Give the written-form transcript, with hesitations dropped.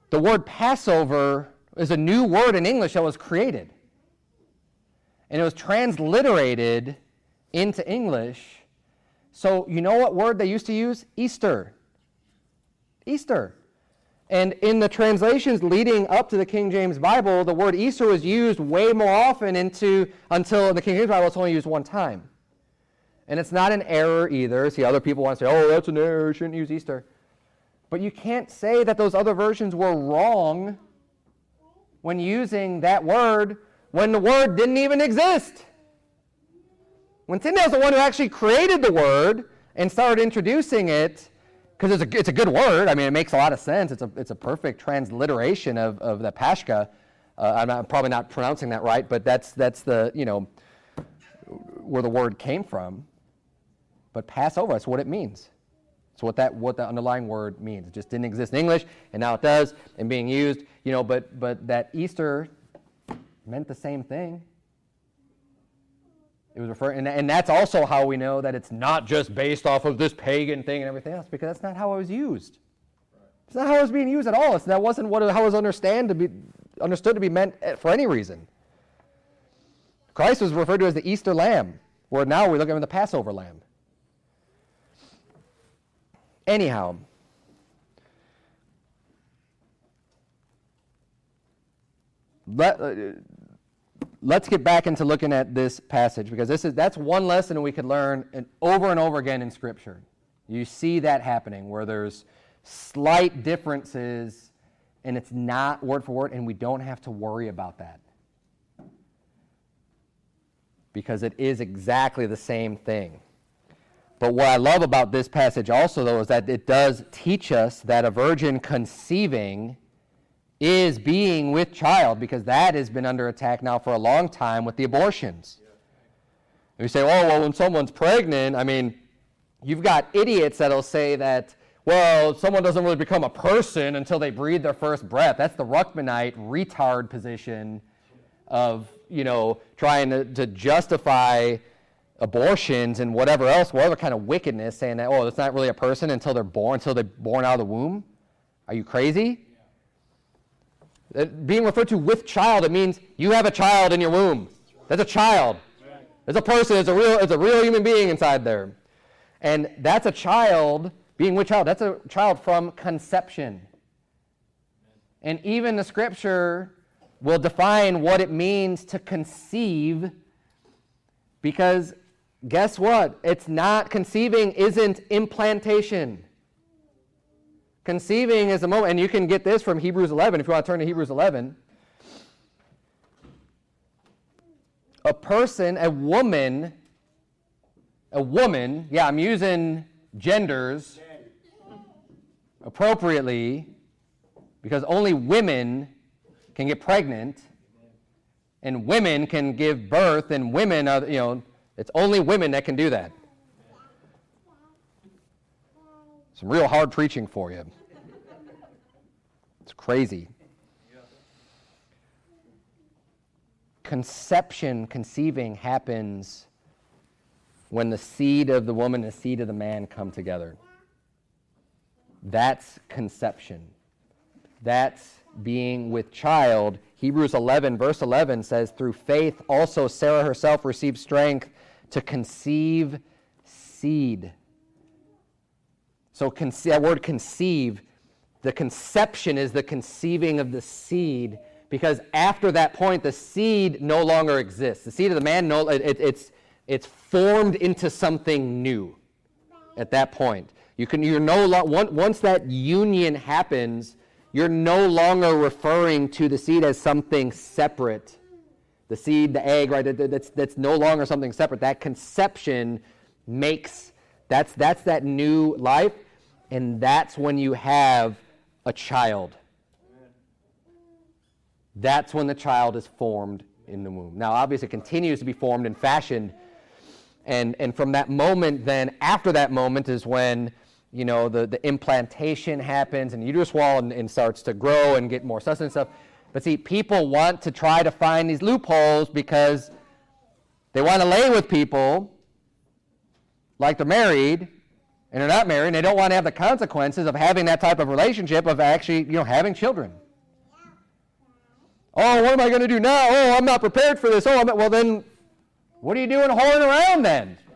The word Passover is a new word in English that was created. And it was transliterated into English. So you know what word they used to use? Easter. Easter. And in the translations leading up to the King James Bible, the word Easter was used way more often until in the King James Bible it's only used one time. And it's not an error either. See, other people want to say, oh, that's an error, you shouldn't use Easter. But you can't say that those other versions were wrong when using that word when the word didn't even exist. When Tyndale's the one who actually created the word and started introducing it, because it's a good word. I mean, it makes a lot of sense. It's a perfect transliteration of the Pashka. I'm probably not pronouncing that right, but that's the, where the word came from. But Passover, that's what it means. It's what the underlying word means. It just didn't exist in English, and now it does, and being used, but that Easter meant the same thing. It was referring, and that's also how we know that it's not just based off of this pagan thing and everything else, because that's not how it was used. It's not how it was being used at all. That wasn't how it was understood to be meant for any reason. Christ was referred to as the Easter Lamb, where now we look at the Passover Lamb. Anyhow, let's get back into looking at this passage, because that's one lesson we could learn over and over again in Scripture. You see that happening where there's slight differences and it's not word for word, and we don't have to worry about that because it is exactly the same thing. But what I love about this passage also, though, is that it does teach us that a virgin conceiving is being with child, because that has been under attack now for a long time with the abortions. And you say, well, when someone's pregnant, I mean, you've got idiots that'll say that, well, someone doesn't really become a person until they breathe their first breath. That's the Ruckmanite retard position of, trying to justify abortions and whatever kind of wickedness, saying that, it's not really a person until they're born out of the womb. Are you crazy? Being referred to with child, it means you have a child in your womb. That's a child. It's a person. It's a real human being inside there. And that's a child, being with child, that's a child from conception. And even the Scripture will define what it means to conceive, because guess what? Conceiving isn't implantation. Conceiving is a moment, and you can get this from Hebrews 11, if you want to turn to Hebrews 11. A woman, I'm using genders appropriately, because only women can get pregnant, and women can give birth, and women are, it's only women that can do that. Some real hard preaching for you. It's crazy. Conceiving happens when the seed of the woman and the seed of the man come together. That's conception. That's being with child. Hebrews 11, verse 11 says, through faith also Sarah herself received strength to conceive seed. So that word conceive, the conception is the conceiving of the seed, because after that point, the seed no longer exists. The seed of the man, it's formed into something new at that point. Once that union happens, you're no longer referring to the seed as something separate. The seed, the egg, right? That's no longer something separate. That conception that's that new life. And that's when you have a child. That's when the child is formed in the womb. Now, obviously, it continues to be formed and fashioned. And from that moment, then, after that moment is when, the implantation happens and the uterus wall and starts to grow and get more sustenance stuff. But see, people want to try to find these loopholes because they want to lay with people like they're married, and they're not married, and they don't want to have the consequences of having that type of relationship, of actually, having children. Oh, what am I going to do now? Oh, I'm not prepared for this. Oh, well then, what are you doing whoring around then?